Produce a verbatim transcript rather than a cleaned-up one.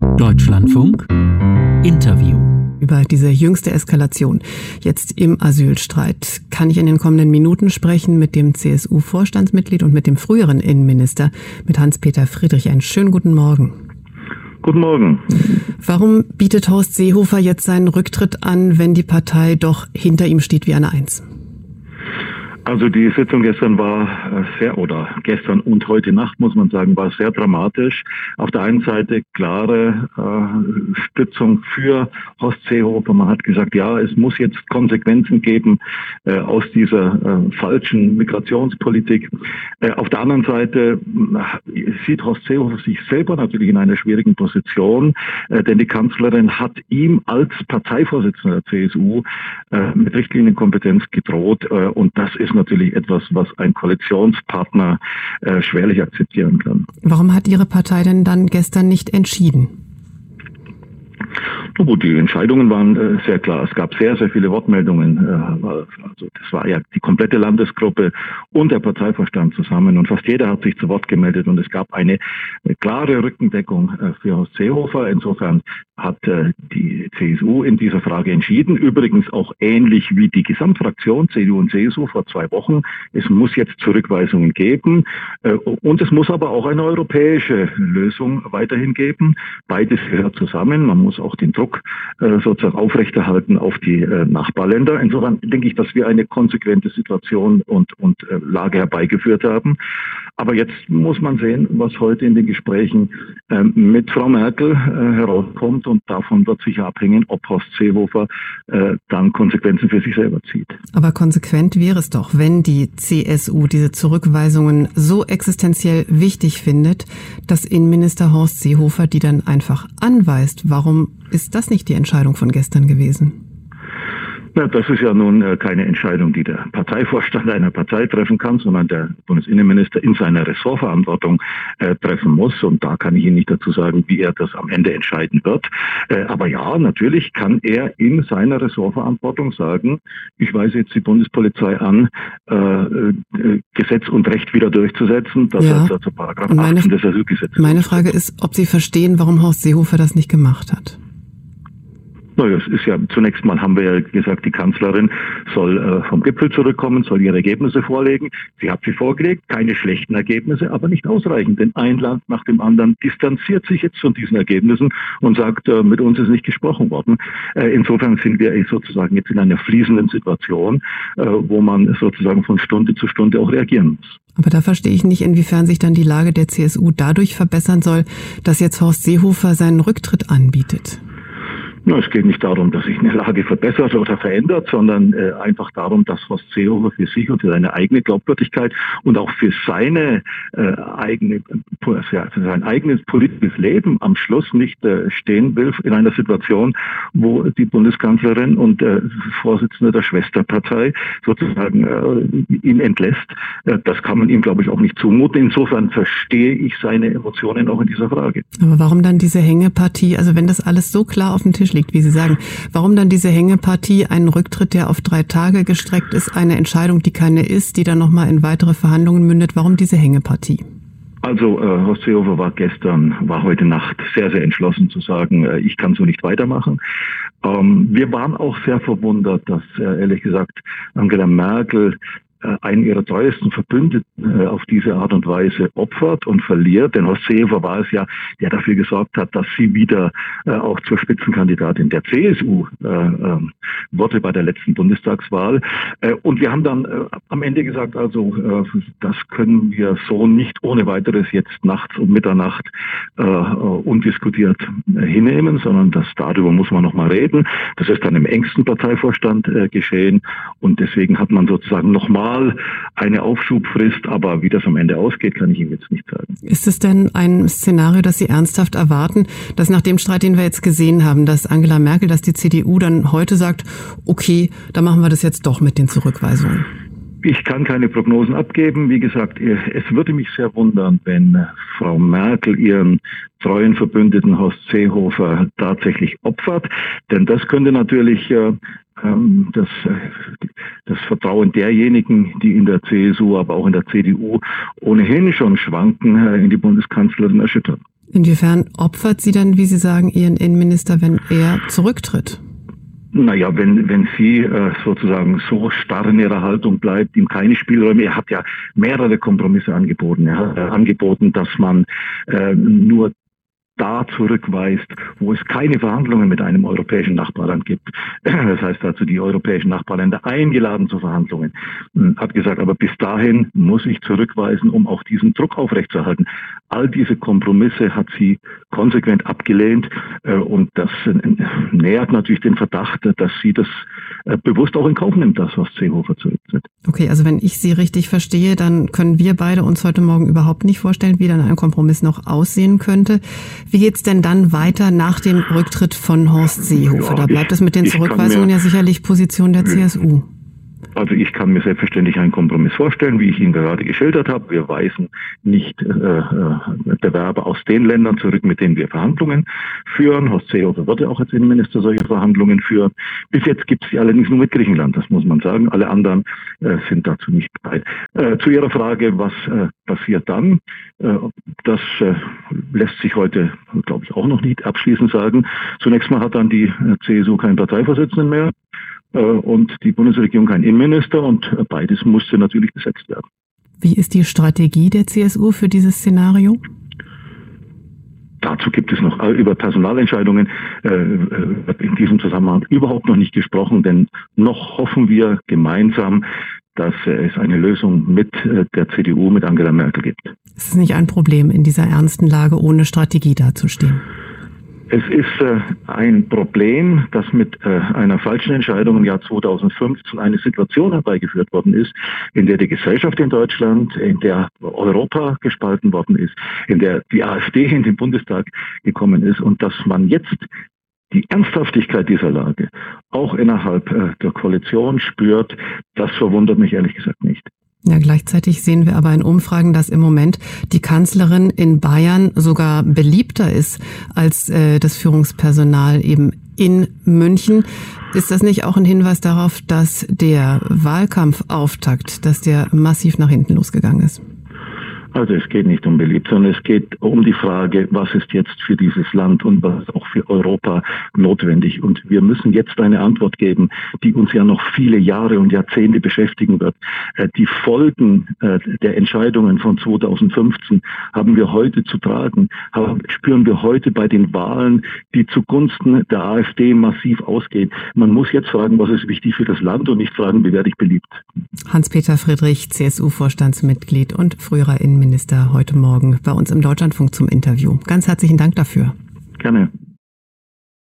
Deutschlandfunk Interview. Über diese jüngste Eskalation jetzt im Asylstreit kann ich in den kommenden Minuten sprechen mit dem C S U-Vorstandsmitglied und mit dem früheren Innenminister, mit Hans-Peter Friedrich. Einen schönen guten Morgen. Guten Morgen. Warum bietet Horst Seehofer jetzt seinen Rücktritt an, wenn die Partei doch hinter ihm steht wie eine Eins? Also die Sitzung gestern war sehr, oder gestern und heute Nacht, muss man sagen, war sehr dramatisch. Auf der einen Seite klare äh, Stützung für Horst Seehofer. Man hat gesagt, ja, es muss jetzt Konsequenzen geben äh, aus dieser äh, falschen Migrationspolitik. Äh, auf der anderen Seite äh, sieht Horst Seehofer sich selber natürlich in einer schwierigen Position, äh, denn die Kanzlerin hat ihm als Parteivorsitzender der C S U äh, mit Richtlinienkompetenz gedroht äh, und das ist natürlich etwas, was ein Koalitionspartner äh, schwerlich akzeptieren kann. Warum hat Ihre Partei denn dann gestern nicht entschieden? Na gut, die Entscheidungen waren äh, sehr klar. Es gab sehr, sehr viele Wortmeldungen. Äh, also das war ja die komplette Landesgruppe und der Parteivorstand zusammen. Und fast jeder hat sich zu Wort gemeldet. Und es gab eine, eine klare Rückendeckung äh, für Horst Seehofer. Insofern hat äh, die C S U in dieser Frage entschieden. Übrigens auch ähnlich wie die Gesamtfraktion C D U und C S U vor zwei Wochen. Es muss jetzt Zurückweisungen geben. Äh, und es muss aber auch eine europäische Lösung weiterhin geben. Beides gehört zusammen. Man muss auch den Druck äh, sozusagen aufrechterhalten auf die äh, Nachbarländer. Insofern denke ich, dass wir eine konsequente Situation und, und äh, Lage herbeigeführt haben. Aber jetzt muss man sehen, was heute in den Gesprächen äh, mit Frau Merkel äh, herauskommt. Und davon wird sicher abhängen, ob Horst Seehofer äh, dann Konsequenzen für sich selber zieht. Aber konsequent wäre es doch, wenn die C S U diese Zurückweisungen so existenziell wichtig findet, dass Innenminister Horst Seehofer die dann einfach anweist. Warum ist das nicht die Entscheidung von gestern gewesen? Na, das ist ja nun äh, keine Entscheidung, die der Parteivorstand einer Partei treffen kann, sondern der Bundesinnenminister in seiner Ressortverantwortung äh, treffen muss. Und da kann ich Ihnen nicht dazu sagen, wie er das am Ende entscheiden wird. Äh, aber ja, natürlich kann er in seiner Ressortverantwortung sagen, ich weise jetzt die Bundespolizei an, äh, äh, Gesetz und Recht wieder durchzusetzen. Das ja. heißt also Paragraph meine, achtzehn des Asylgesetzes. Meine Frage ist, ob Sie verstehen, warum Horst Seehofer das nicht gemacht hat. Naja, es ist ja, zunächst mal haben wir ja gesagt, die Kanzlerin soll äh, vom Gipfel zurückkommen, soll ihre Ergebnisse vorlegen. Sie hat sie vorgelegt, keine schlechten Ergebnisse, aber nicht ausreichend. Denn ein Land nach dem anderen distanziert sich jetzt von diesen Ergebnissen und sagt, äh, mit uns ist nicht gesprochen worden. Äh, insofern sind wir sozusagen jetzt in einer fließenden Situation, äh, wo man sozusagen von Stunde zu Stunde auch reagieren muss. Aber da verstehe ich nicht, inwiefern sich dann die Lage der C S U dadurch verbessern soll, dass jetzt Horst Seehofer seinen Rücktritt anbietet. No, es geht nicht darum, dass sich eine Lage verbessert oder verändert, sondern äh, einfach darum, dass Horst Seehofer für sich und für seine eigene Glaubwürdigkeit und auch für seine äh, eigene, für sein eigenes politisches Leben am Schluss nicht äh, stehen will in einer Situation, wo die Bundeskanzlerin und äh, Vorsitzende der Schwesterpartei sozusagen äh, ihn entlässt. Äh, das kann man ihm, glaube ich, auch nicht zumuten. Insofern verstehe ich seine Emotionen auch in dieser Frage. Aber warum dann diese Hängepartie? Also wenn das alles so klar auf dem Tisch liegt, wie Sie sagen. Warum dann diese Hängepartie, einen Rücktritt, der auf drei Tage gestreckt ist, eine Entscheidung, die keine ist, die dann nochmal in weitere Verhandlungen mündet? Warum diese Hängepartie? Also äh, Horst Seehofer war gestern, war heute Nacht sehr, sehr entschlossen zu sagen, äh, ich kann so nicht weitermachen. Ähm, wir waren auch sehr verwundert, dass äh, ehrlich gesagt Angela Merkel einen ihrer treuesten Verbündeten äh, auf diese Art und Weise opfert und verliert. Denn Horst Seehofer war es ja, der dafür gesorgt hat, dass sie wieder äh, auch zur Spitzenkandidatin der C S U äh, äh, wurde bei der letzten Bundestagswahl. Äh, und wir haben dann äh, am Ende gesagt, also äh, das können wir so nicht ohne weiteres jetzt nachts um Mitternacht äh, undiskutiert äh, hinnehmen, sondern das, darüber muss man nochmal reden. Das ist dann im engsten Parteivorstand äh, geschehen und deswegen hat man sozusagen nochmal eine Aufschubfrist, aber wie das am Ende ausgeht, kann ich Ihnen jetzt nicht sagen. Ist es denn ein Szenario, das Sie ernsthaft erwarten, dass nach dem Streit, den wir jetzt gesehen haben, dass Angela Merkel, dass die C D U dann heute sagt, okay, dann machen wir das jetzt doch mit den Zurückweisungen? Ich kann keine Prognosen abgeben. Wie gesagt, es würde mich sehr wundern, wenn Frau Merkel ihren treuen Verbündeten Horst Seehofer tatsächlich opfert. Denn das könnte natürlich äh, das, das Vertrauen derjenigen, die in der C S U, aber auch in der C D U ohnehin schon schwanken, in die Bundeskanzlerin erschüttern. Inwiefern opfert sie dann, wie Sie sagen, Ihren Innenminister, wenn er zurücktritt? Naja, wenn, wenn sie äh, sozusagen so starr in ihrer Haltung bleibt, ihm keine Spielräume, er hat ja mehrere Kompromisse angeboten. Er hat äh, angeboten, dass man äh, nur da zurückweist, wo es keine Verhandlungen mit einem europäischen Nachbarland gibt. Das heißt also, die europäischen Nachbarländer eingeladen zu Verhandlungen. Hat gesagt, aber bis dahin muss ich zurückweisen, um auch diesen Druck aufrechtzuerhalten. All diese Kompromisse hat sie konsequent abgelehnt und das nährt natürlich den Verdacht, dass sie das bewusst auch in Kauf nimmt, das, was Seehofer zurücktritt. Okay, also wenn ich Sie richtig verstehe, dann können wir beide uns heute Morgen überhaupt nicht vorstellen, wie dann ein Kompromiss noch aussehen könnte. Wie geht's denn dann weiter nach dem Rücktritt von Horst Seehofer? Ja, da bleibt es mit den Zurückweisungen mir, ja sicherlich Position der C S U. Also ich kann mir selbstverständlich einen Kompromiss vorstellen, wie ich ihn gerade geschildert habe. Wir weisen nicht äh, Bewerber aus den Ländern zurück, mit denen wir Verhandlungen führen. Horst Seehofer wird ja auch als Innenminister solche Verhandlungen führen. Bis jetzt gibt es sie allerdings nur mit Griechenland, das muss man sagen. Alle anderen äh, sind dazu nicht bereit. Äh, zu Ihrer Frage, was äh, passiert dann? Äh, das äh, lässt sich heute, glaube ich, auch noch nicht abschließend sagen. Zunächst mal hat dann die C S U keinen Parteivorsitzenden mehr und die Bundesregierung kein Innenminister und beides musste natürlich besetzt werden. Wie ist die Strategie der C S U für dieses Szenario? Dazu gibt es noch über Personalentscheidungen äh, in diesem Zusammenhang überhaupt noch nicht gesprochen, denn noch hoffen wir gemeinsam, dass es eine Lösung mit der C D U, mit Angela Merkel gibt. Es ist nicht ein Problem, in dieser ernsten Lage ohne Strategie dazustehen. Es ist äh, ein Problem, dass mit äh, einer falschen Entscheidung im Jahr zweitausendfünfzehn eine Situation herbeigeführt worden ist, in der die Gesellschaft in Deutschland, in der Europa gespalten worden ist, in der die AfD in den Bundestag gekommen ist und dass man jetzt die Ernsthaftigkeit dieser Lage auch innerhalb äh, der Koalition spürt, das verwundert mich ehrlich gesagt nicht. Ja, gleichzeitig sehen wir aber in Umfragen, dass im Moment die Kanzlerin in Bayern sogar beliebter ist als äh, das Führungspersonal eben in München. Ist das nicht auch ein Hinweis darauf, dass der Wahlkampfauftakt, dass der massiv nach hinten losgegangen ist? Also es geht nicht um beliebt, sondern es geht um die Frage, was ist jetzt für dieses Land und was ist auch für Europa notwendig. Und wir müssen jetzt eine Antwort geben, die uns ja noch viele Jahre und Jahrzehnte beschäftigen wird. Die Folgen der Entscheidungen von zweitausendfünfzehn haben wir heute zu tragen, spüren wir heute bei den Wahlen, die zugunsten der AfD massiv ausgehen. Man muss jetzt fragen, was ist wichtig für das Land und nicht fragen, wie werde ich beliebt. Hans-Peter Friedrich, C S U-Vorstandsmitglied und früherer Innenminister, heute Morgen bei uns im Deutschlandfunk zum Interview. Ganz herzlichen Dank dafür. Gerne.